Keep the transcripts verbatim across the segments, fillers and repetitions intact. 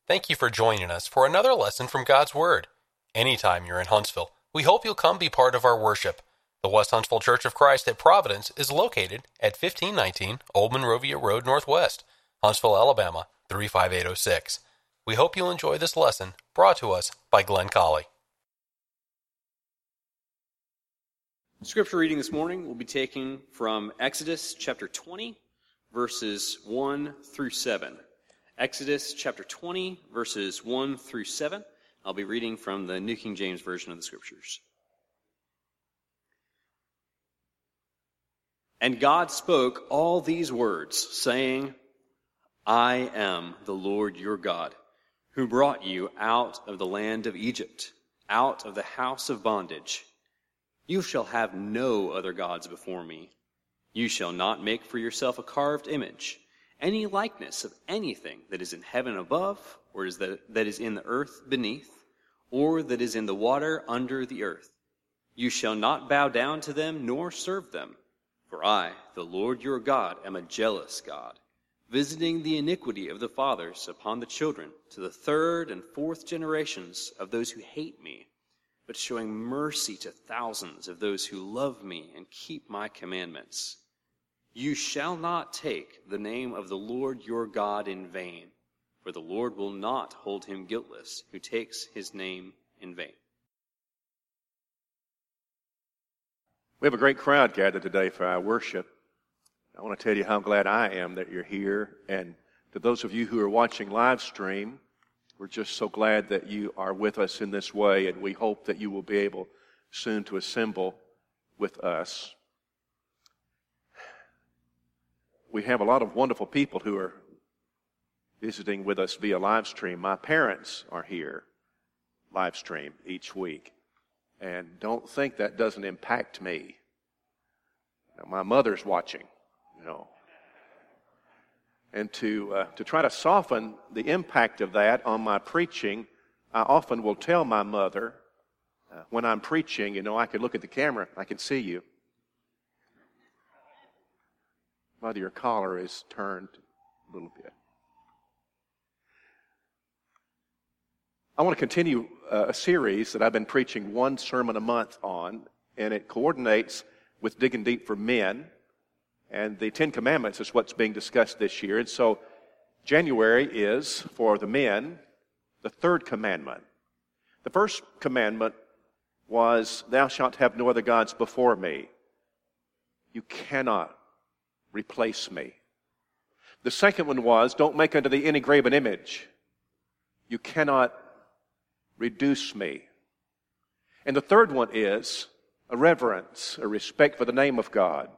Thank you for joining us for another lesson from God's Word. Anytime you're in Huntsville, we hope you'll come be part of our worship. The West Huntsville Church of Christ at Providence is located at fifteen nineteen Old Monrovia Road Northwest, Huntsville, Alabama, three five eight oh six. We hope you'll enjoy this lesson brought to us by Glenn Colley. Scripture reading this morning will be taken from Exodus chapter twenty, verses one through seven. Exodus chapter twenty, verses one through seven. I'll be reading from the New King James Version of the Scriptures. And God spoke all these words, saying, I am the Lord your God, who brought you out of the land of Egypt, out of the house of bondage. You shall have no other gods before me. You shall not make for yourself a carved image, any likeness of anything that is in heaven above, or is that, that is in the earth beneath, or that is in the water under the earth. You shall not bow down to them nor serve them. For I, the Lord your God, am a jealous God, visiting the iniquity of the fathers upon the children to the third and fourth generations of those who hate me, but showing mercy to thousands of those who love me and keep my commandments. You shall not take the name of the Lord your God in vain, for the Lord will not hold him guiltless who takes his name in vain. We have a great crowd gathered today for our worship. I want to tell you how glad I am that you're here. And to those of you who are watching live stream, we're just so glad that you are with us in this way, and we hope that you will be able soon to assemble with us. We have a lot of wonderful people who are visiting with us via live stream. My parents are here live stream each week. And don't think that doesn't impact me. Now, my mother's watching, you know. And to uh, to try to soften the impact of that on my preaching, I often will tell my mother uh, when I'm preaching, you know, I can look at the camera, I can see you. Mother, your collar is turned a little bit. I want to continue uh, a series that I've been preaching one sermon a month on, and it coordinates with Digging Deep for Men. And the Ten Commandments is what's being discussed this year. And so January is, for the men, the third commandment. The first commandment was, thou shalt have no other gods before me. You cannot replace me. The second one was, don't make unto thee any graven image. You cannot reduce me. And the third one is a reverence, a respect for the name of God.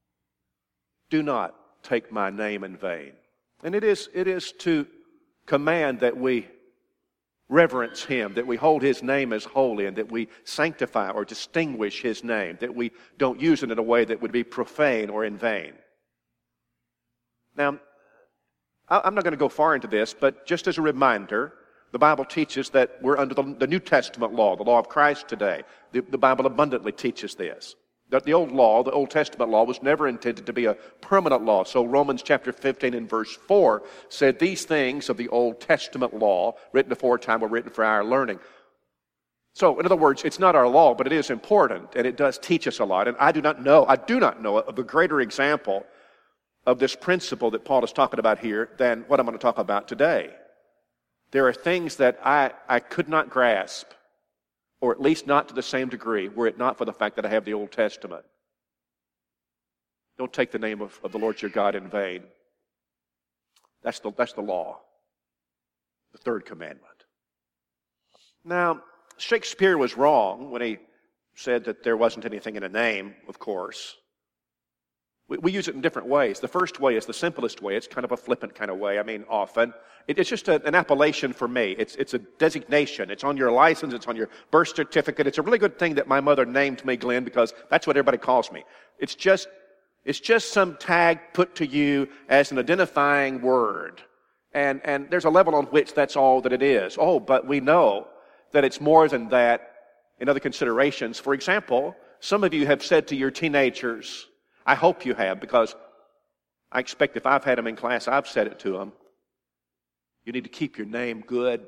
Do not take my name in vain. And it is, it is to command that we reverence Him, that we hold His name as holy, and that we sanctify or distinguish His name, that we don't use it in a way that would be profane or in vain. Now, I'm not going to go far into this, but just as a reminder, the Bible teaches that we're under the, the New Testament law, the law of Christ today. The, the Bible abundantly teaches this. That the old law, the Old Testament law, was never intended to be a permanent law. So Romans chapter fifteen and verse four said, these things of the Old Testament law, written aforetime, were written for our learning. So, in other words, it's not our law, but it is important, and it does teach us a lot. And I do not know, I do not know of a greater example of this principle that Paul is talking about here than what I'm going to talk about today. There are things that I, I could not grasp, or at least not to the same degree, were it not for the fact that I have the Old Testament. Don't take the name of, of the Lord your God in vain. That's the, that's the law, the third commandment. Now, Shakespeare was wrong when he said that there wasn't anything in a name, of course. We, we use it in different ways. The first way is the simplest way. It's kind of a flippant kind of way. I mean, often. It, it's just a, an appellation for me. It's, it's a designation. It's on your license. It's on your birth certificate. It's a really good thing that my mother named me Glenn, because that's what everybody calls me. It's just, it's just some tag put to you as an identifying word. And, and there's a level on which that's all that it is. Oh, but we know that it's more than that in other considerations. For example, some of you have said to your teenagers, I hope you have, because I expect if I've had them in class, I've said it to them. You need to keep your name good.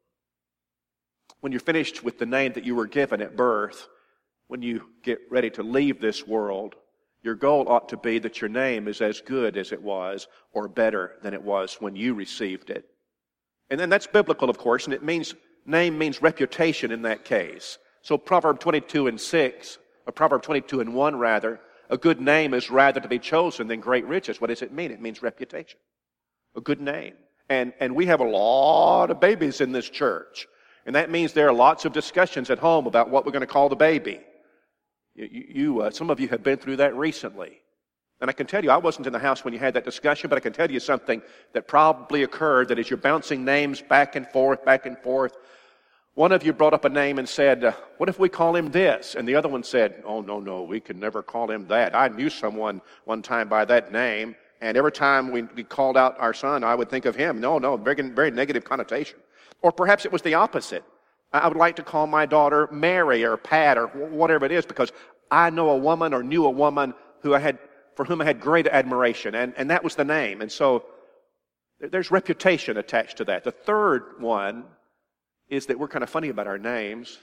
When you're finished with the name that you were given at birth, when you get ready to leave this world, your goal ought to be that your name is as good as it was or better than it was when you received it. And then that's biblical, of course, and it means, name means reputation in that case. So Proverbs twenty-two and six, or Proverbs twenty-two and one rather, a good name is rather to be chosen than great riches. What does it mean? It means reputation. A good name. And, and we have a lot of babies in this church. And that means there are lots of discussions at home about what we're going to call the baby. You, you uh, some of you have been through that recently. And I can tell you, I wasn't in the house when you had that discussion, but I can tell you something that probably occurred, that as you're bouncing names back and forth, back and forth, one of you brought up a name and said, uh, what if we call him this? And the other one said, oh, no, no, we can never call him that. I knew someone one time by that name, and every time we, we called out our son, I would think of him. No, no, very, very negative connotation. Or perhaps it was the opposite. I would like to call my daughter Mary or Pat or whatever it is, because I know a woman or knew a woman who I had, for whom I had great admiration, and, and that was the name. And so there's reputation attached to that. The third one is that we're kind of funny about our names.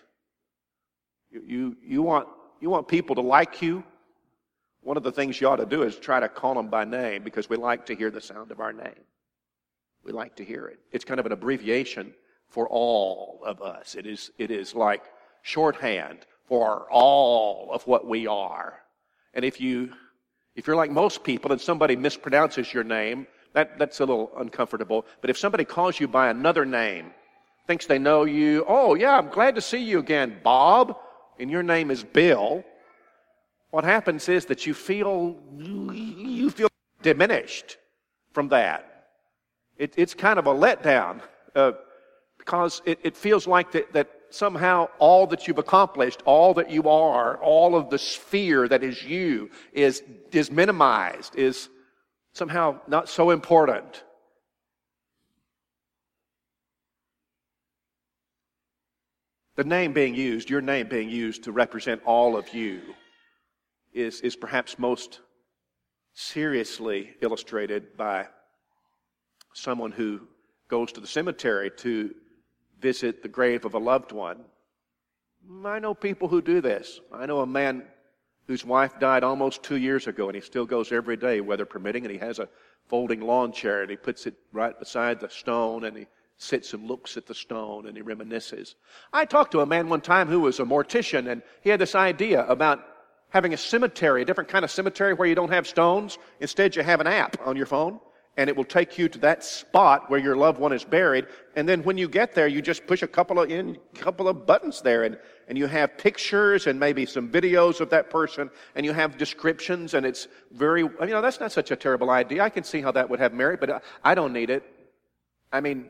You, you, you, want, you want people to like you. One of the things you ought to do is try to call them by name, because we like to hear the sound of our name. We like to hear it. It's kind of an abbreviation for all of us. It is, it is like shorthand for all of what we are. And if you, if you're like most people and somebody mispronounces your name, that, that's a little uncomfortable. But if somebody calls you by another name, thinks they know you, oh yeah, I'm glad to see you again, Bob, and your name is Bill, what happens is that you feel, you feel diminished from that. It, it's kind of a letdown. Uh, Because it, it feels like that, that somehow all that you've accomplished, all that you are, all of the sphere that is you is, is minimized, is somehow not so important. The name being used, your name being used to represent all of you, is, is perhaps most seriously illustrated by someone who goes to the cemetery to visit the grave of a loved one. I know people who do this. I know a man whose wife died almost two years ago, and he still goes every day, weather permitting, and he has a folding lawn chair, and he puts it right beside the stone, and he sits and looks at the stone, and he reminisces. I talked to a man one time who was a mortician, and he had this idea about having a cemetery, a different kind of cemetery where you don't have stones. Instead, you have an app on your phone, and it will take you to that spot where your loved one is buried. And then when you get there, you just push a couple of in, couple of buttons there, and, and you have pictures and maybe some videos of that person, and you have descriptions, and it's very, you know, that's not such a terrible idea. I can see how that would have merit, but I, I don't need it. I mean,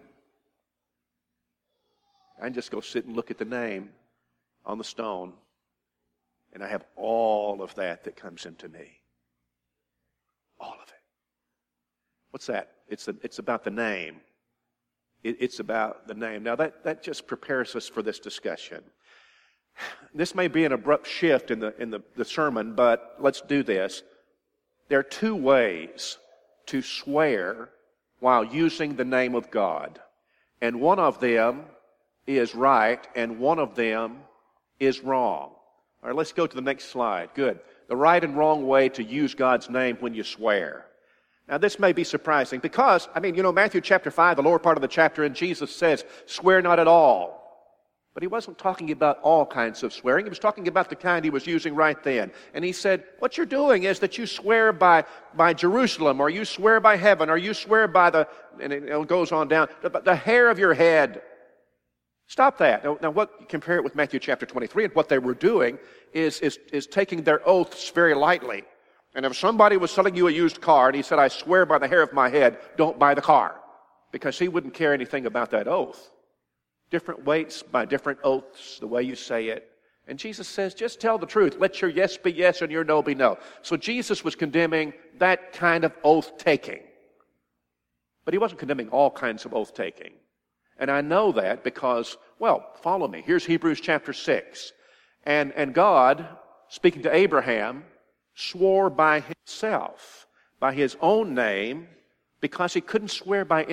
I can just go sit and look at the name on the stone, and I have all of that that comes into me. All of it. What's that? It's, a, it's about the name. It, it's about the name. Now, that, that just prepares us for this discussion. This may be an abrupt shift in the, in the, the sermon, but let's do this. There are two ways to swear while using the name of God. And one of them is right, and one of them is wrong. All right, let's go to the next slide. Good. The right and wrong way to use God's name when you swear. Now, this may be surprising because, I mean, you know, Matthew chapter five, the lower part of the chapter, and Jesus says, swear not at all. But he wasn't talking about all kinds of swearing. He was talking about the kind he was using right then. And he said, what you're doing is that you swear by, by Jerusalem, or you swear by heaven, or you swear by the, and it goes on down, the, the hair of your head. Stop that. Now, now what, compare it with Matthew chapter twenty-three, and what they were doing is, is, is taking their oaths very lightly. And if somebody was selling you a used car and he said, I swear by the hair of my head, don't buy the car. Because he wouldn't care anything about that oath. Different weights by different oaths, the way you say it. And Jesus says, just tell the truth. Let your yes be yes and your no be no. So Jesus was condemning that kind of oath-taking. But he wasn't condemning all kinds of oath-taking. And I know that because, well, follow me. Here's Hebrews chapter six. And, and God, speaking to Abraham, swore by himself, by his own name, because he couldn't swear by any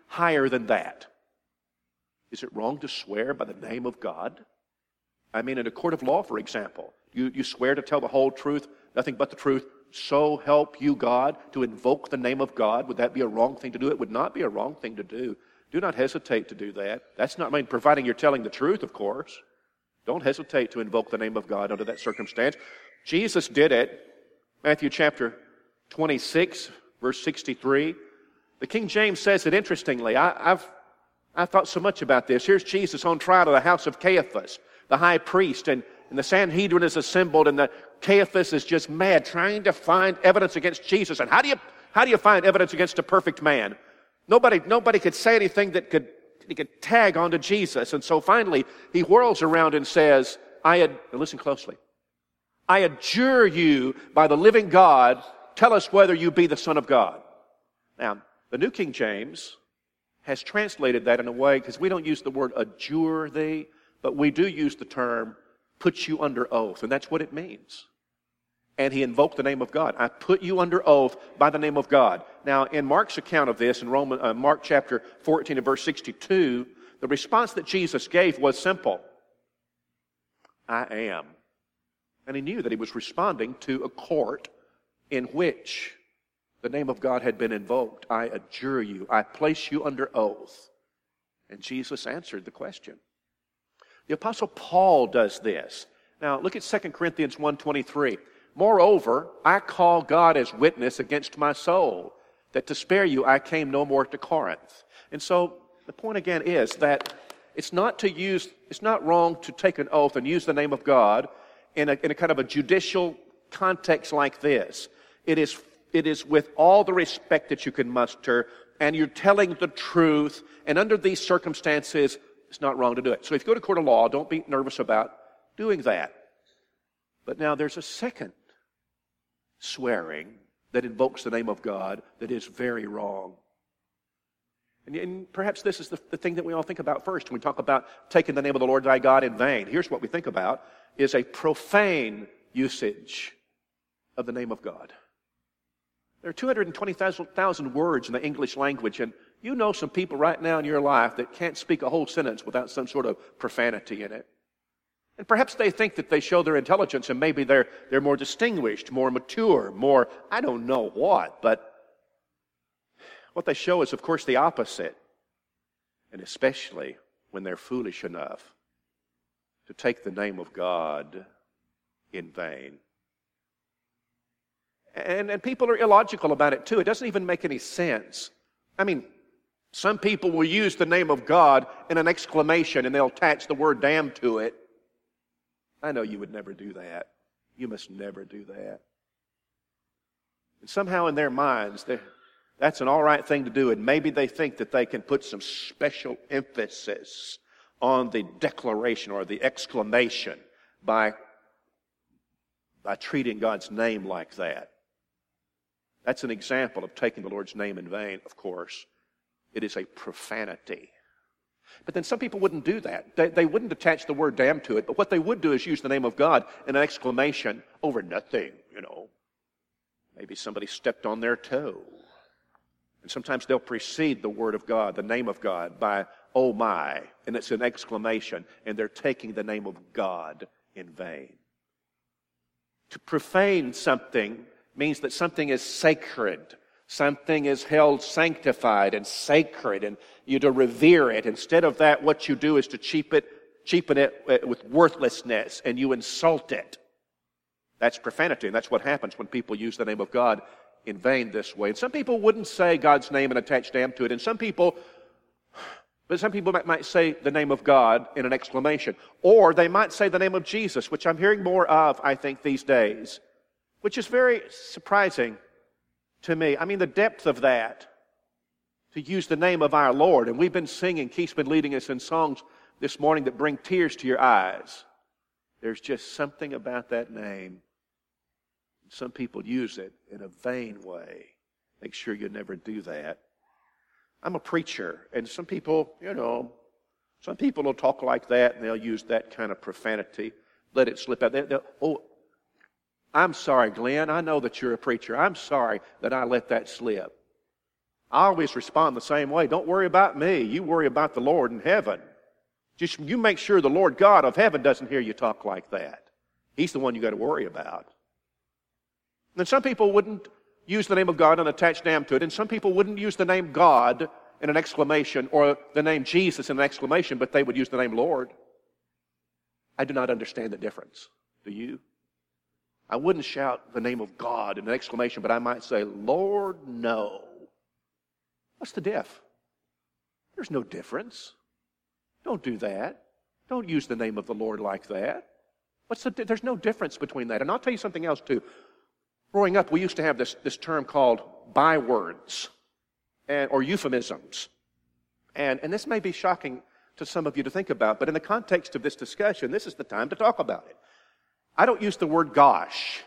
higher than that. Is it wrong to swear by the name of God? I mean, in a court of law, for example, you, you swear to tell the whole truth, nothing but the truth, so help you God, to invoke the name of God. Would that be a wrong thing to do? It would not be a wrong thing to do. Do not hesitate to do that. That's not, I mean, providing you're telling the truth, of course. Don't hesitate to invoke the name of God under that circumstance. Jesus did it. Matthew chapter twenty-six, verse sixty-three. The King James says it interestingly. I, I've I've thought so much about this. Here's Jesus on trial at the house of Caiaphas, the high priest, and, and the Sanhedrin is assembled, and the Caiaphas is just mad, trying to find evidence against Jesus. And how do you how do you find evidence against a perfect man? Nobody nobody could say anything that could he could tag onto Jesus. And so finally he whirls around and says, I had listen closely. I adjure you by the living God, tell us whether you be the Son of God. Now, the New King James has translated that in a way, because we don't use the word adjure thee, but we do use the term put you under oath, and that's what it means. And he invoked the name of God. I put you under oath by the name of God. Now, in Mark's account of this, in Roman, uh, Mark chapter fourteen and verse sixty-two, the response that Jesus gave was simple. I am. And he knew that he was responding to a court in which the name of God had been invoked. I adjure you. I place you under oath. And Jesus answered the question. The Apostle Paul does this. Now, look at Second Corinthians one twenty-three. Moreover, I call God as witness against my soul, that to spare you I came no more to Corinth. And so, the point again is that it's not to use, it's not wrong to take an oath and use the name of God in a, in a kind of a judicial context like this. It is, it is with all the respect that you can muster, and you're telling the truth, and under these circumstances, it's not wrong to do it. So if you go to court of law, don't be nervous about doing that. But now there's a second swearing that invokes the name of God that is very wrong. And, and perhaps this is the, the thing that we all think about first when we talk about taking the name of the Lord thy God in vain. Here's what we think about, is a profane usage of the name of God. There are two hundred twenty thousand words in the English language, and you know some people right now in your life that can't speak a whole sentence without some sort of profanity in it. And perhaps they think that they show their intelligence, and maybe they're, they're more distinguished, more mature, more, I don't know what, but what they show is, of course, the opposite. And especially when they're foolish enough to take the name of God in vain. And, and people are illogical about it too. It doesn't even make any sense. I mean, some people will use the name of God in an exclamation and they'll attach the word damn to it. I know you would never do that. You must never do that. And somehow in their minds, that's an all right thing to do, and maybe they think that they can put some special emphasis on the declaration or the exclamation by, by treating God's name like that. That's an example of taking the Lord's name in vain, of course. It is a profanity. But then some people wouldn't do that. They, they wouldn't attach the word damn to it, but what they would do is use the name of God in an exclamation over nothing, you know. Maybe somebody stepped on their toe. And sometimes they'll precede the word of God, the name of God, by oh my, and it's an exclamation, and they're taking the name of God in vain. To profane something means that something is sacred. Something is held sanctified and sacred, and you to revere it. Instead of that, what you do is to cheapen it, cheapen it with worthlessness, and you insult it. That's profanity, and that's what happens when people use the name of God in vain this way. And some people wouldn't say God's name and attach damn to it, and some people, but some people might, might say the name of God in an exclamation, or they might say the name of Jesus, which I'm hearing more of, I think, these days, which is very surprising to me. I mean, the depth of that, to use the name of our Lord. And we've been singing, Keith's been leading us in songs this morning that bring tears to your eyes. There's just something about that name. Some people use it in a vain way. Make sure you never do that. I'm a preacher, and some people, you know, some people will talk like that, and they'll use that kind of profanity. Let it slip out. They'll, they'll, oh, I'm sorry, Glenn. I know that you're a preacher. I'm sorry that I let that slip. I always respond the same way. Don't worry about me. You worry about the Lord in heaven. Just you make sure the Lord God of heaven doesn't hear you talk like that. He's the one you got to worry about. And then some people wouldn't use the name of God and attach name to it, and some people wouldn't use the name God in an exclamation or the name Jesus in an exclamation, but they would use the name Lord. I do not understand the difference. Do you? I wouldn't shout the name of God in an exclamation, but I might say, Lord, no. What's the diff? There's no difference. Don't do that. Don't use the name of the Lord like that. What's the, there's no difference between that. And I'll tell you something else too. Growing up, we used to have this, this term called bywords and, or euphemisms. And, and this may be shocking to some of you to think about, but in the context of this discussion, this is the time to talk about it. I don't use the word gosh.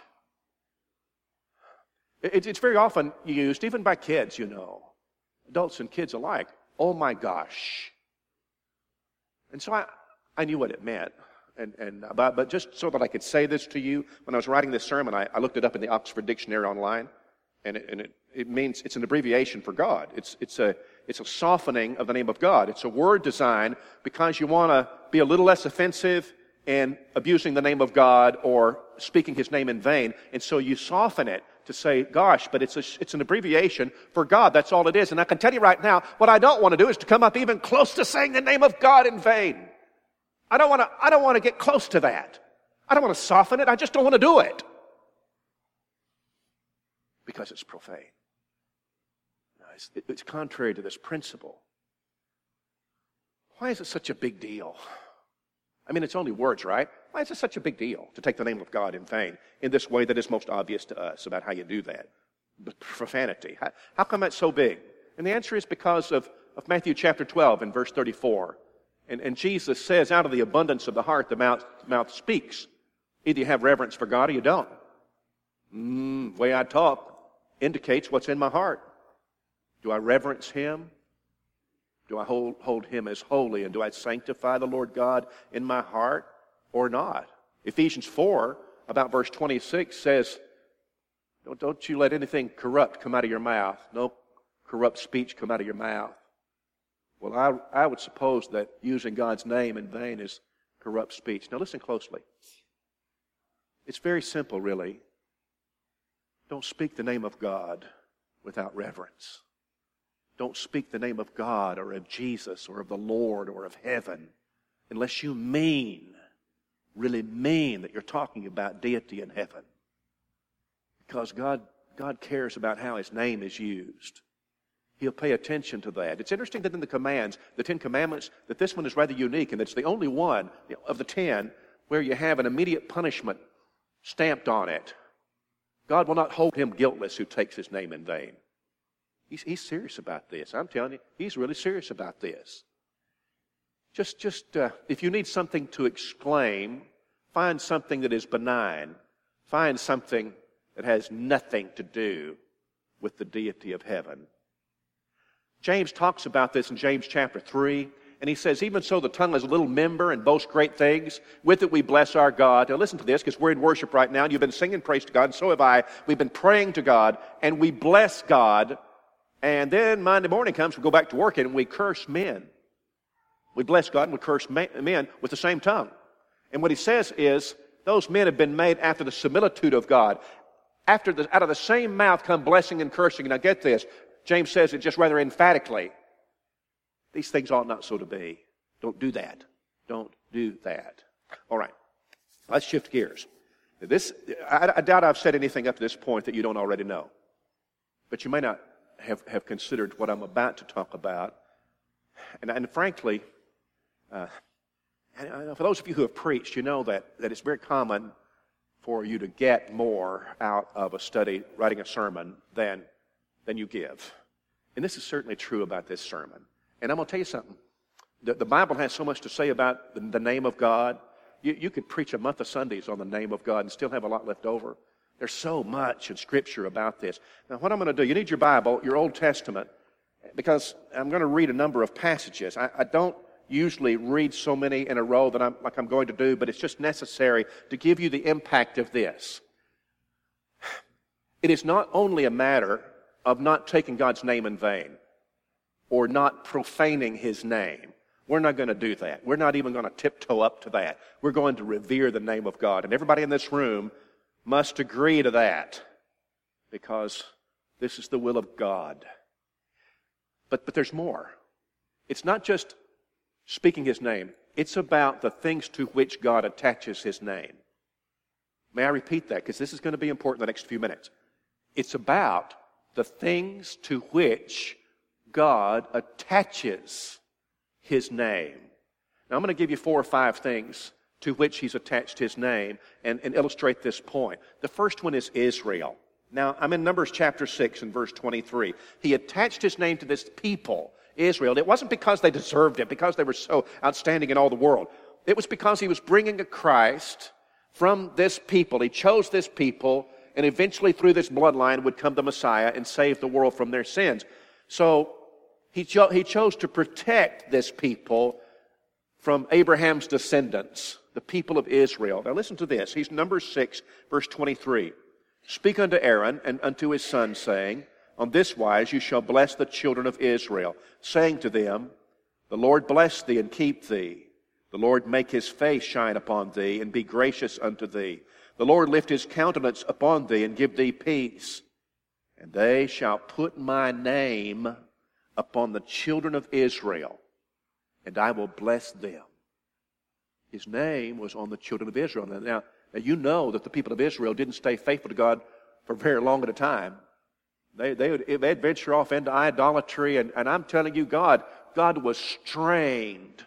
It, it's very often used, even by kids, you know, adults and kids alike. Oh my gosh. And so I, I knew what it meant. And, and but, but just so that I could say this to you, when I was writing this sermon, I, I looked it up in the Oxford Dictionary online, and it, and it, it means it's an abbreviation for God. It's it's a it's a softening of the name of God. It's a word design because you want to be a little less offensive in abusing the name of God or speaking His name in vain, and so you soften it to say gosh. But it's a, it's an abbreviation for God. That's all it is. And I can tell you right now, what I don't want to do is to come up even close to saying the name of God in vain. I don't want to, I don't want to get close to that. I don't want to soften it. I just don't want to do it. Because it's profane. No, it's, it's contrary to this principle. Why is it such a big deal? I mean, it's only words, right? Why is it such a big deal to take the name of God in vain in this way that is most obvious to us about how you do that? The profanity. How, how come that's so big? And the answer is because of, of Matthew chapter twelve and verse thirty-four. And, and Jesus says, out of the abundance of the heart, the mouth, mouth speaks. Either you have reverence for God or you don't. Mm, the way I talk indicates what's in my heart. Do I reverence Him? Do I hold, hold Him as holy? And do I sanctify the Lord God in my heart or not? Ephesians four, about verse twenty-six, says, don't, don't you let anything corrupt come out of your mouth. No corrupt speech come out of your mouth. Well, I, I would suppose that using God's name in vain is corrupt speech. Now listen closely. It's very simple, really. Don't speak the name of God without reverence. Don't speak the name of God or of Jesus or of the Lord or of heaven unless you mean, really mean that you're talking about deity in heaven. Because God, God cares about how His name is used. He'll pay attention to that. It's interesting that in the commands, the Ten Commandments, that this one is rather unique, and it's the only one of the ten where you have an immediate punishment stamped on it. God will not hold him guiltless who takes His name in vain. He's, he's serious about this. I'm telling you, He's really serious about this. Just, just uh, if you need something to exclaim, find something that is benign. Find something that has nothing to do with the deity of heaven. James talks about this in James chapter three, and he says, even so the tongue is a little member and boasts great things. With it we bless our God. Now listen to this, because we're in worship right now, and you've been singing praise to God, and so have I. We've been praying to God, and we bless God, and then Monday morning comes, we go back to work, and we curse men. We bless God, and we curse men with the same tongue. And what he says is, those men have been made after the similitude of God. After the, out of the same mouth come blessing and cursing. Now get this, James says it just rather emphatically. These things ought not so to be. Don't do that. Don't do that. All right. Let's shift gears. This, I, I doubt I've said anything up to this point that you don't already know. But you may not have, have considered what I'm about to talk about. And, and frankly, uh, and for those of you who have preached, you know that, that it's very common for you to get more out of a study, writing a sermon, than than you give. And this is certainly true about this sermon. And I'm going to tell you something. The, the Bible has so much to say about the, the name of God. You, you could preach a month of Sundays on the name of God and still have a lot left over. There's so much in Scripture about this. Now, what I'm going to do, you need your Bible, your Old Testament, because I'm going to read a number of passages. I, I don't usually read so many in a row that I'm, like I'm going to do, but it's just necessary to give you the impact of this. It is not only a matter of not taking God's name in vain or not profaning His name. We're not going to do that. We're not even going to tiptoe up to that. We're going to revere the name of God. And everybody in this room must agree to that because this is the will of God. But, but there's more. It's not just speaking His name. It's about the things to which God attaches His name. May I repeat that? Because this is going to be important in the next few minutes. It's about the things to which God attaches His name. Now, I'm going to give you four or five things to which He's attached His name and, and illustrate this point. The first one is Israel. Now, I'm in Numbers chapter six and verse twenty-three. He attached His name to this people, Israel. It wasn't because they deserved it, because they were so outstanding in all the world. It was because He was bringing a Christ from this people. He chose this people, and eventually through this bloodline would come the Messiah and save the world from their sins. So he, cho- he chose to protect this people from Abraham's descendants, the people of Israel. Now listen to this. He's Numbers six, verse twenty-three. Speak unto Aaron and unto his sons, saying, On this wise you shall bless the children of Israel, saying to them, The Lord bless thee and keep thee. The Lord make His face shine upon thee and be gracious unto thee. The Lord lift His countenance upon thee and give thee peace. And they shall put my name upon the children of Israel, and I will bless them. His name was on the children of Israel. Now, now you know that the people of Israel didn't stay faithful to God for very long at a time. They, they would they'd venture off into idolatry, and, and I'm telling you, God, God was strained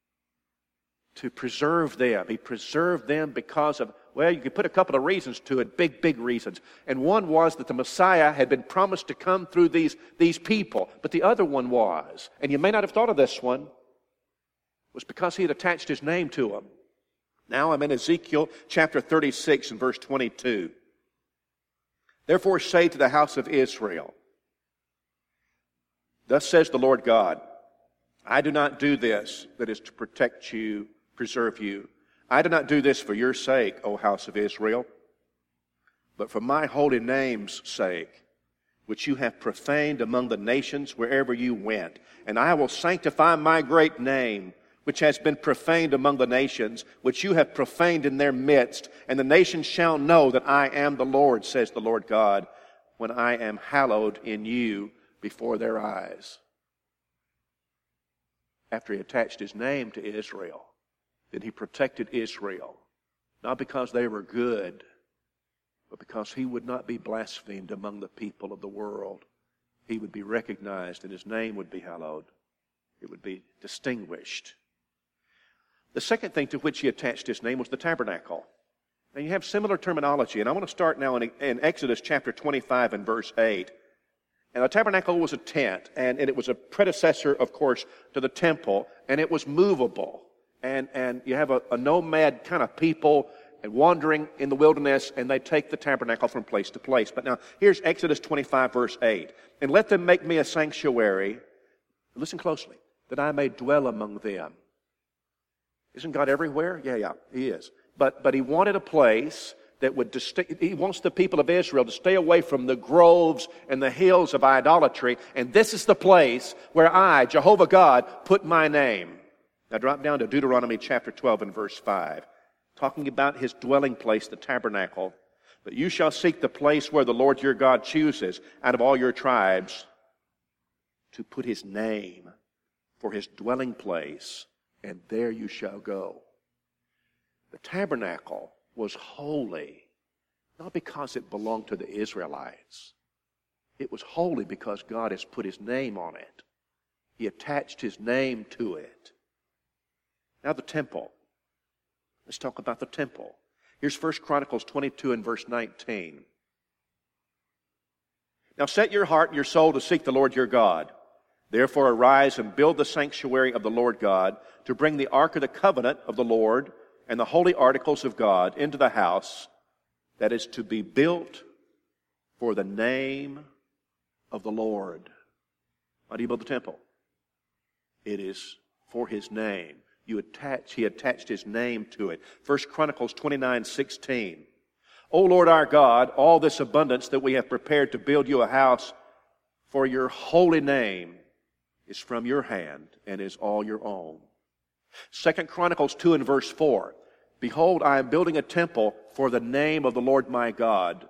to preserve them. He preserved them because of, well, you could put a couple of reasons to it, big, big reasons. And one was that the Messiah had been promised to come through these, these people. But the other one was, and you may not have thought of this one, was because He had attached His name to them. Now I'm in Ezekiel chapter thirty-six and verse twenty-two. Therefore say to the house of Israel, Thus says the Lord God, I do not do this that is to protect you, preserve you. I do not do this for your sake, O house of Israel, but for my holy name's sake, which you have profaned among the nations wherever you went. And I will sanctify my great name, which has been profaned among the nations, which you have profaned in their midst. And the nations shall know that I am the Lord, says the Lord God, when I am hallowed in you before their eyes. After He attached His name to Israel, then He protected Israel, not because they were good, but because He would not be blasphemed among the people of the world. He would be recognized and His name would be hallowed. It would be distinguished. The second thing to which He attached His name was the tabernacle. Now you have similar terminology, and I want to start now in, in Exodus chapter twenty-five and verse eight. And the tabernacle was a tent, and, and it was a predecessor, of course, to the temple, and it was movable. And, and you have a, a nomad kind of people and wandering in the wilderness, and they take the tabernacle from place to place. But now, here's Exodus twenty-five, verse eight. And let them make me a sanctuary, listen closely, that I may dwell among them. Isn't God everywhere? Yeah, yeah, He is. But, but He wanted a place that would distinct, He wants the people of Israel to stay away from the groves and the hills of idolatry. And this is the place where I, Jehovah God, put my name. Now drop down to Deuteronomy chapter twelve and verse five. Talking about His dwelling place, the tabernacle. But you shall seek the place where the Lord your God chooses out of all your tribes to put His name for His dwelling place, and there you shall go. The tabernacle was holy, not because it belonged to the Israelites. It was holy because God has put His name on it. He attached His name to it. Now the temple. Let's talk about the temple. Here's First Chronicles twenty-two and verse nineteen. Now set your heart and your soul to seek the Lord your God. Therefore arise and build the sanctuary of the Lord God, to bring the ark of the covenant of the Lord and the holy articles of God into the house that is to be built for the name of the Lord. Why do you build the temple? It is for His name. You attach, He attached His name to it. First Chronicles twenty-nine sixteen. O Lord our God, all this abundance that we have prepared to build you a house for your holy name is from your hand and is all your own. Second Chronicles two and verse four. Behold, I am building a temple for the name of the Lord my God,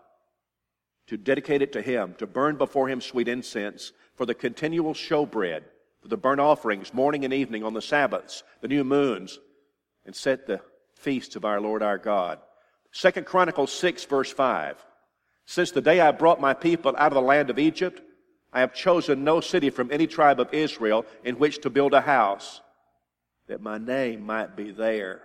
to dedicate it to Him, to burn before Him sweet incense, for the continual showbread, for the burnt offerings, morning and evening, on the Sabbaths, the new moons, and set the feasts of our Lord our God. Second Chronicles six, verse five. Since the day I brought my people out of the land of Egypt, I have chosen no city from any tribe of Israel in which to build a house, that my name might be there.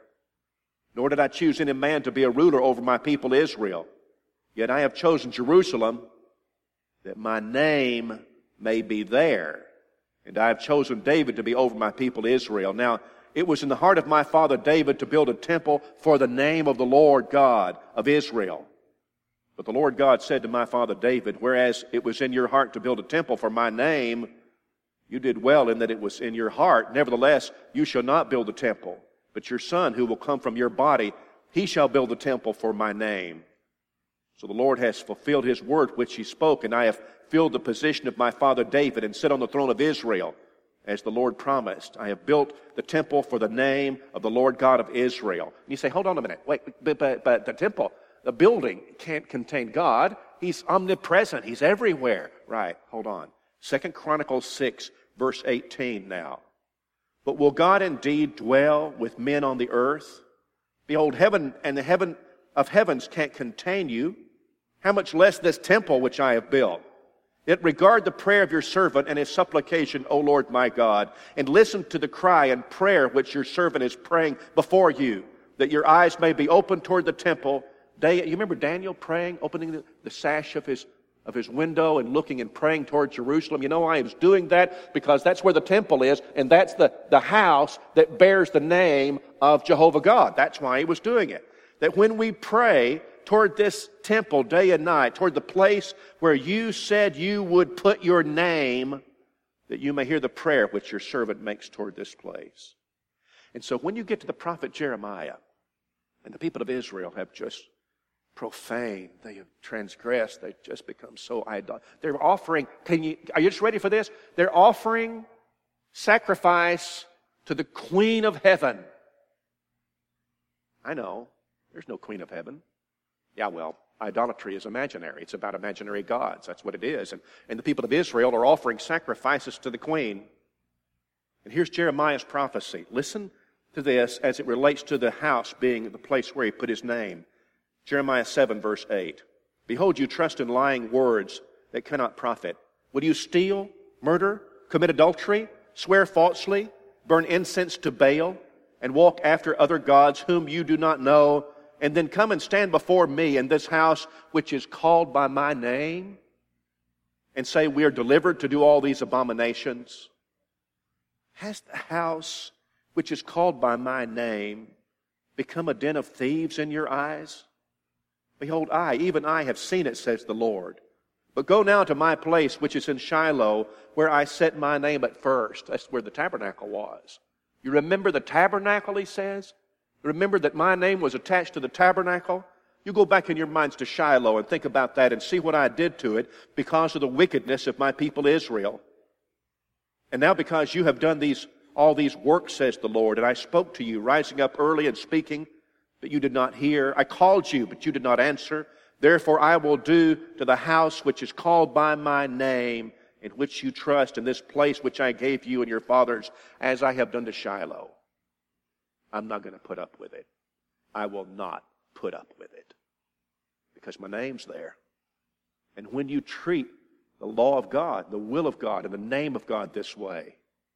Nor did I choose any man to be a ruler over my people Israel. Yet I have chosen Jerusalem, that my name may be there. And I have chosen David to be over my people Israel. Now, it was in the heart of my father David to build a temple for the name of the Lord God of Israel. But the Lord God said to my father David, whereas it was in your heart to build a temple for my name, you did well in that it was in your heart. Nevertheless, you shall not build the temple, but your son, who will come from your body, he shall build the temple for my name. So the Lord has fulfilled His word which He spoke, and I have filled the position of my father David and sit on the throne of Israel, as the Lord promised. I have built the temple for the name of the Lord God of Israel. And you say, hold on a minute. Wait, but, but, but the temple, the building can't contain God. He's omnipresent. He's everywhere. Right, hold on. Second Chronicles six, verse eighteen now. But will God indeed dwell with men on the earth? Behold, heaven and the heaven of heavens can't contain you. How much less this temple which I have built? Yet regard the prayer of your servant and his supplication, O Lord my God, and listen to the cry and prayer which your servant is praying before you, that your eyes may be open toward the temple. Day, you remember Daniel praying, opening the, the sash of his of his window and looking and praying toward Jerusalem? You know why he was doing that? Because that's where the temple is, and that's the, the house that bears the name of Jehovah God. That's why he was doing it. That when we pray toward this temple day and night, toward the place where you said you would put your name, that you may hear the prayer which your servant makes toward this place. And so when you get to the prophet Jeremiah, and the people of Israel have just profaned, they have transgressed, they've just become so idol. They're offering, can you, are you just ready for this? They're offering sacrifice to the Queen of Heaven. I know, there's no Queen of Heaven. Yeah, well, idolatry is imaginary. It's about imaginary gods. That's what it is. And, and the people of Israel are offering sacrifices to the Queen. And here's Jeremiah's prophecy. Listen to this as it relates to the house being the place where he put his name. Jeremiah seven, verse eight. Behold, you trust in lying words that cannot profit. Will you steal, murder, commit adultery, swear falsely, burn incense to Baal, and walk after other gods whom you do not know, and then come and stand before me in this house which is called by my name, and say, we are delivered to do all these abominations? Has the house which is called by my name become a den of thieves in your eyes? Behold, I, even I, have seen it, says the Lord. But go now to my place which is in Shiloh, where I set my name at first. That's where the tabernacle was. You remember the tabernacle, he says? Remember that my name was attached to the tabernacle? You go back in your minds to Shiloh and think about that and see what I did to it because of the wickedness of my people Israel. And now because you have done these all these works, says the Lord, and I spoke to you, rising up early and speaking, but you did not hear. I called you, but you did not answer. Therefore I will do to the house which is called by my name, in which you trust, in this place which I gave you and your fathers, as I have done to Shiloh. I'm not going to put up with it. I will not put up with it. Because my name's there. And when you treat the law of God, the will of God, and the name of God this way,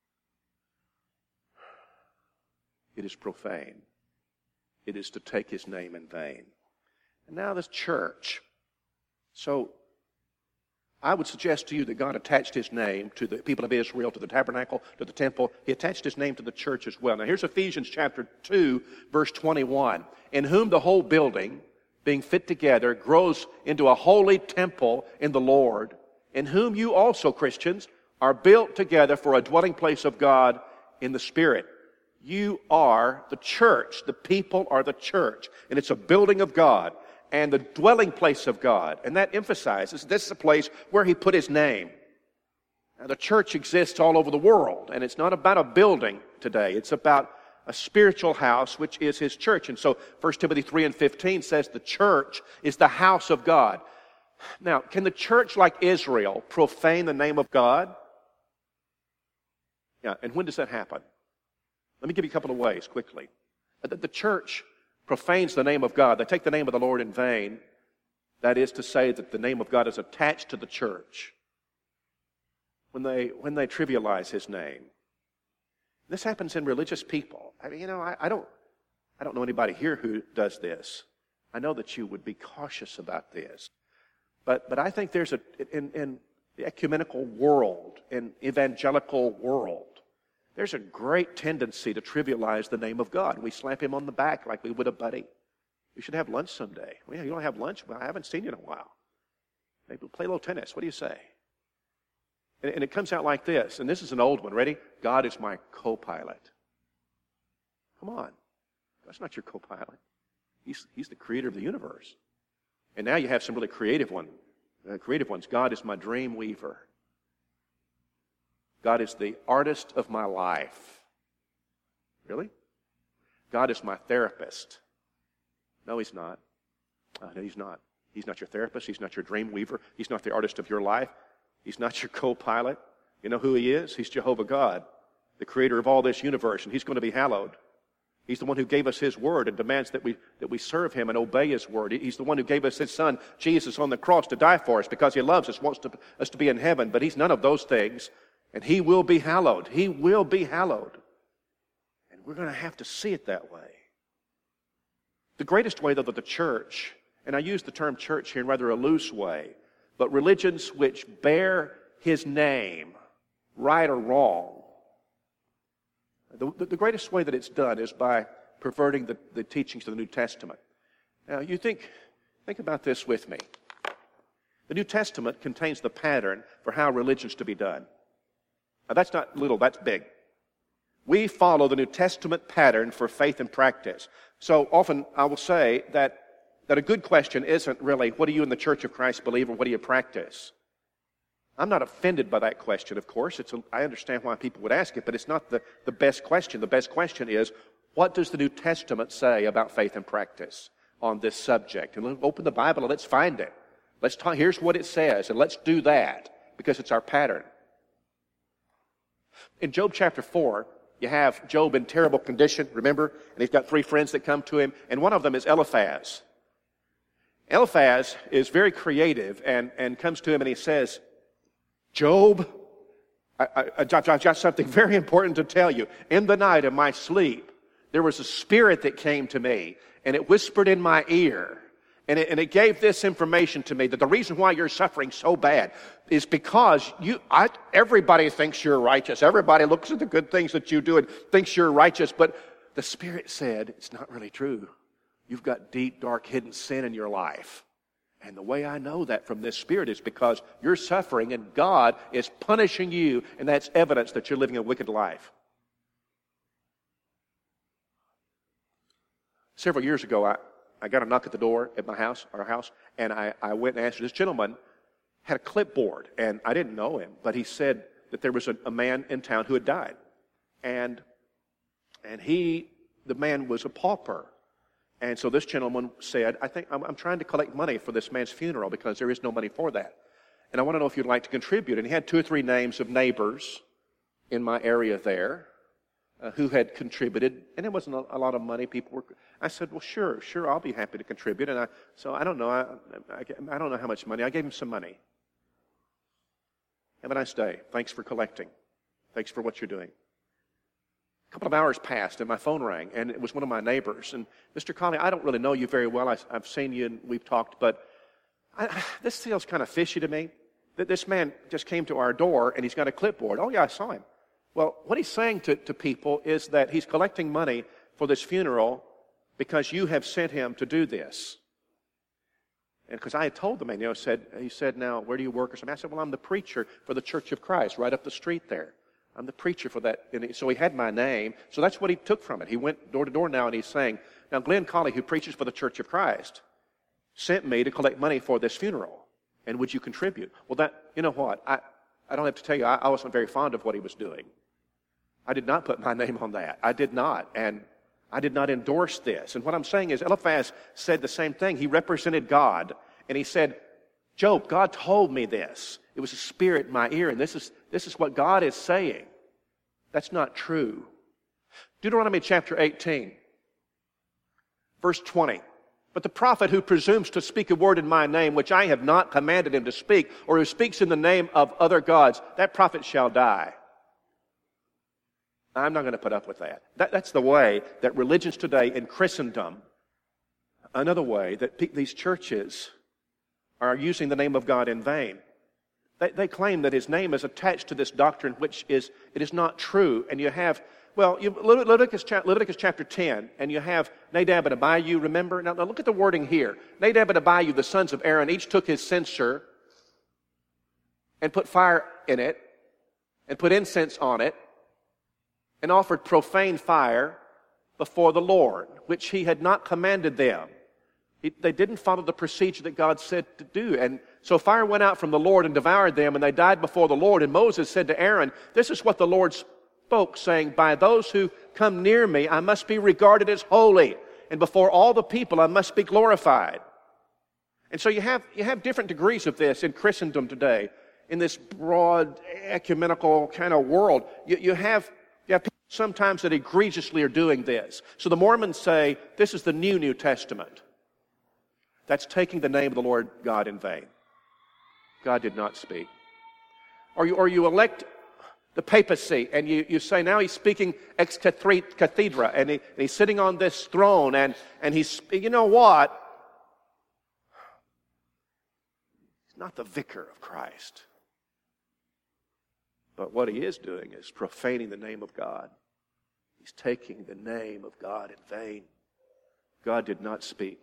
it is profane. It is to take His name in vain. And now this church. So, I would suggest to you that God attached His name to the people of Israel, to the tabernacle, to the temple. He attached His name to the church as well. Now here's Ephesians chapter two, verse twenty-one. In whom the whole building, being fit together, grows into a holy temple in the Lord, in whom you also, Christians, are built together for a dwelling place of God in the Spirit. You are the church. The people are the church. And it's a building of God and the dwelling place of God. And that emphasizes this is a place where He put His name. Now, the church exists all over the world, and it's not about a building today. It's about a spiritual house, which is His church. And so First Timothy three and fifteen says the church is the house of God. Now, can the church like Israel profane the name of God? Yeah, and when does that happen? Let me give you a couple of ways quickly. The, the church profanes the name of God. They take the name of the Lord in vain. That is to say that the name of God is attached to the church when they, when they trivialize His name. This happens in religious people. I mean, you know, I, I don't, I don't know anybody here who does this. I know that you would be cautious about this. But, but I think there's a, in, in the ecumenical world, in evangelical world, there's a great tendency to trivialize the name of God. We slap Him on the back like we would a buddy. We should have lunch someday. Well, you don't have lunch? Well, I haven't seen you in a while. Maybe we'll play a little tennis. What do you say? And, and it comes out like this, and this is an old one. Ready? God is my co-pilot. Come on. God's not your co-pilot. He's, he's the creator of the universe. And now you have some really creative one, uh, creative ones. God is my dream weaver. God is the artist of my life. Really? God is my therapist. No, He's not. Uh, no, He's not. He's not your therapist. He's not your dream weaver. He's not the artist of your life. He's not your co-pilot. You know who He is? He's Jehovah God, the creator of all this universe, and He's going to be hallowed. He's the one who gave us His word and demands that we that we serve Him and obey His word. He's the one who gave us His Son, Jesus, on the cross to die for us because He loves us, wants to, us to be in heaven. But He's none of those things, and He will be hallowed. He will be hallowed. And we're going to have to see it that way. The greatest way, though, that the church, and I use the term church here in rather a loose way, but religions which bear His name, right or wrong, The, the greatest way that it's done is by perverting the, the teachings of the New Testament. Now, you think, think about this with me. The New Testament contains the pattern for how religion's to be done. Now, that's not little, that's big. We follow the New Testament pattern for faith and practice. So often I will say that, that a good question isn't really, what do you in the Church of Christ believe or what do you practice? I'm not offended by that question, of course. It's a, I understand why people would ask it, but it's not the, the best question. The best question is, what does the New Testament say about faith and practice on this subject? And let's open the Bible and let's find it. Let's talk, here's what it says, and let's do that, because it's our pattern. In Job chapter four, you have Job in terrible condition, remember? And he's got three friends that come to him, and one of them is Eliphaz. Eliphaz is very creative and, and comes to him and he says, Job, I, I, I've got something very important to tell you. In the night of my sleep, there was a spirit that came to me, and it whispered in my ear, and it, and it gave this information to me, that the reason why you're suffering so bad is because you. I, everybody thinks you're righteous. Everybody looks at the good things that you do and thinks you're righteous, but the Spirit said, it's not really true. You've got deep, dark, hidden sin in your life. And the way I know that from this Spirit is because you're suffering and God is punishing you, and that's evidence that you're living a wicked life. Several years ago, I, I got a knock at the door at my house, our house, and I, I went and answered. This gentleman had a clipboard, and I didn't know him, but he said that there was a, a man in town who had died. And, and he, the man was a pauper. And so this gentleman said, I think I'm, I'm trying to collect money for this man's funeral because there is no money for that. And I want to know if you'd like to contribute. And he had two or three names of neighbors in my area there uh, who had contributed. And it wasn't a, a lot of money. People were. I said, well, sure, sure, I'll be happy to contribute. And I, so I don't know. I, I, I don't know how much money. I gave him some money. Have a nice day. Thanks for collecting. Thanks for what you're doing. A couple of hours passed and my phone rang, and it was one of my neighbors. And Mister Conley, I don't really know you very well. I, I've seen you and we've talked, but I, this feels kind of fishy to me. That this man just came to our door and he's got a clipboard. Oh yeah, I saw him. Well, what he's saying to, to people is that he's collecting money for this funeral because you have sent him to do this. And because I had told the man, you know, said he said, now where do you work or something? I said, well, I'm the preacher for the Church of Christ right up the street there. I'm the preacher for that. And so he had my name. So that's what he took from it. He went door to door now and he's saying, now Glenn Colley, who preaches for the Church of Christ, sent me to collect money for this funeral. And would you contribute? Well, that, you know what? I, I don't have to tell you, I, I wasn't very fond of what he was doing. I did not put my name on that. I did not. And I did not endorse this. And what I'm saying is Eliphaz said the same thing. He represented God. And he said, Job, God told me this. It was a spirit in my ear. And this is, this is what God is saying. That's not true. Deuteronomy chapter eighteen, verse twenty. But the prophet who presumes to speak a word in my name, which I have not commanded him to speak, or who speaks in the name of other gods, that prophet shall die. I'm not going to put up with that. that. That's the way that religions today in Christendom, another way that pe- these churches are using the name of God in vain. They, they claim that his name is attached to this doctrine, which is, it is not true. And you have, well, you, Leviticus, Leviticus chapter ten, and you have Nadab and Abihu, remember? Now, now look at the wording here. Nadab and Abihu, the sons of Aaron, each took his censer and put fire in it and put incense on it, and offered profane fire before the Lord, which he had not commanded them. He, they didn't follow the procedure that God said to do. And so fire went out from the Lord and devoured them, and they died before the Lord. And Moses said to Aaron, this is what the Lord spoke, saying, by those who come near me, I must be regarded as holy, and before all the people I must be glorified. And so you have, you have different degrees of this in Christendom today, in this broad, ecumenical kind of world. You, you have... You have people sometimes that egregiously are doing this. So the Mormons say, this is the new New Testament. That's taking the name of the Lord God in vain. God did not speak. Or you, or you elect the papacy, and you, you say, now he's speaking ex cathedra, and, he, and he's sitting on this throne, and, and he's, you know what? He's not the vicar of Christ. But what he is doing is profaning the name of God. He's taking the name of God in vain. God did not speak.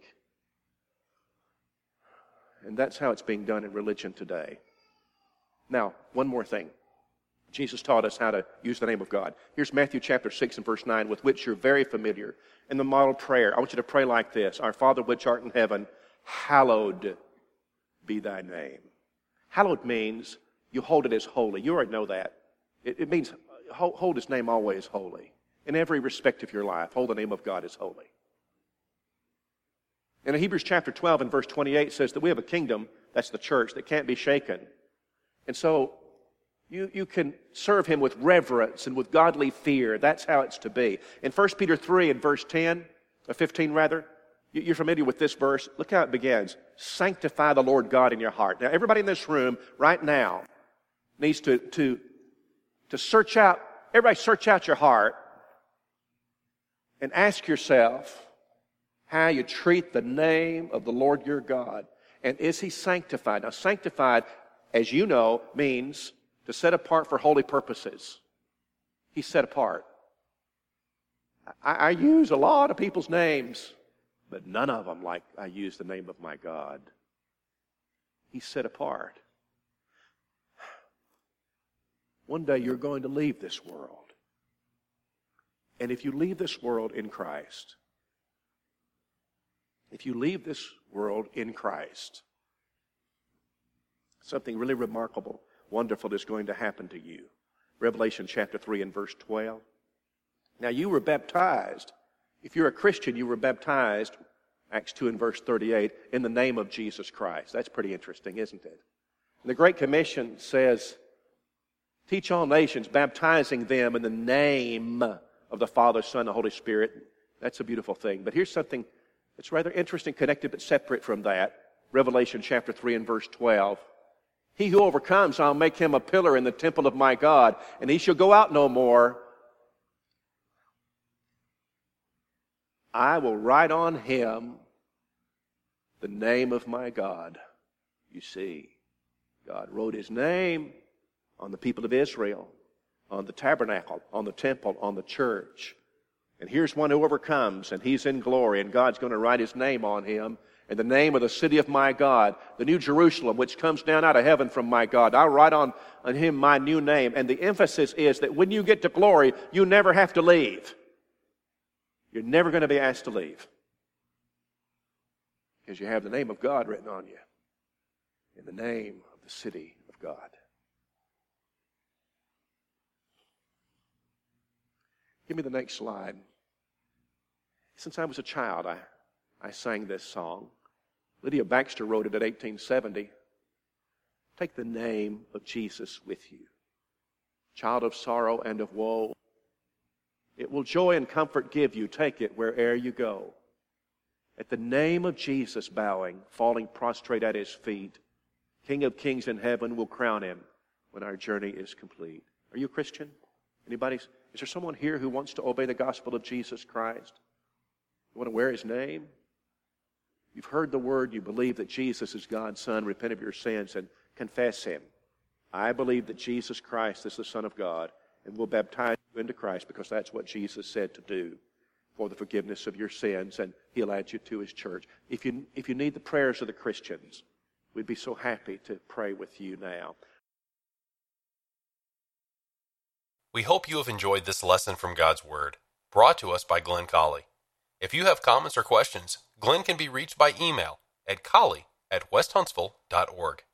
And that's how it's being done in religion today. Now, one more thing. Jesus taught us how to use the name of God. Here's Matthew chapter six and verse nine, with which you're very familiar. In the model prayer, I want you to pray like this. Our Father which art in heaven, hallowed be thy name. Hallowed means you hold it as holy. You already know that. It, it means hold, hold his name always holy. In every respect of your life, hold the name of God as holy. And in Hebrews chapter twelve and verse twenty-eight says that we have a kingdom, that's the church, that can't be shaken. And so you, you can serve him with reverence and with godly fear. That's how it's to be. In First Peter three and verse ten, or fifteen rather, you're familiar with this verse. Look how it begins. Sanctify the Lord God in your heart. Now, everybody in this room right now needs to, to, to search out, everybody search out your heart and ask yourself how you treat the name of the Lord your God. And is he sanctified? Now, sanctified, as you know, means to set apart for holy purposes. He's set apart. I, I use a lot of people's names, but none of them like I use the name of my God. He's set apart. One day you're going to leave this world. And if you leave this world in Christ, if you leave this world in Christ, something really remarkable, wonderful is going to happen to you. Revelation chapter three and verse twelve. Now you were baptized. If you're a Christian, you were baptized, Acts two and verse thirty-eight, in the name of Jesus Christ. That's pretty interesting, isn't it? And the Great Commission says, teach all nations, baptizing them in the name of the Father, Son, and the Holy Spirit. That's a beautiful thing. But here's something that's rather interesting, connected but separate from that. Revelation chapter three and verse twelve. He who overcomes, I'll make him a pillar in the temple of my God, and he shall go out no more. I will write on him the name of my God. You see, God wrote his name on the people of Israel, on the tabernacle, on the temple, on the church. And here's one who overcomes, and he's in glory, and God's going to write his name on him, and the name of the city of my God, the new Jerusalem, which comes down out of heaven from my God. I'll write on, on him my new name. And the emphasis is that when you get to glory, you never have to leave. You're never going to be asked to leave, because you have the name of God written on you, in the name of the city of God. Give me the next slide. Since I was a child, I, I sang this song. Lydia Baxter wrote it in eighteen seventy. Take the name of Jesus with you. Child of sorrow and of woe, it will joy and comfort give you. Take it where'er you go. At the name of Jesus bowing, falling prostrate at his feet, King of kings in heaven will crown him when our journey is complete. Are you a Christian? Anybody? Is there someone here who wants to obey the gospel of Jesus Christ? You want to wear his name? You've heard the word, you believe that Jesus is God's Son, repent of your sins and confess him. I believe that Jesus Christ is the Son of God, and will baptize you into Christ because that's what Jesus said to do for the forgiveness of your sins, and he'll add you to his church. If you, if you need the prayers of the Christians, we'd be so happy to pray with you now. We hope you have enjoyed this lesson from God's Word, brought to us by Glenn Colley. If you have comments or questions, Glenn can be reached by email at colley at west huntsville dot org.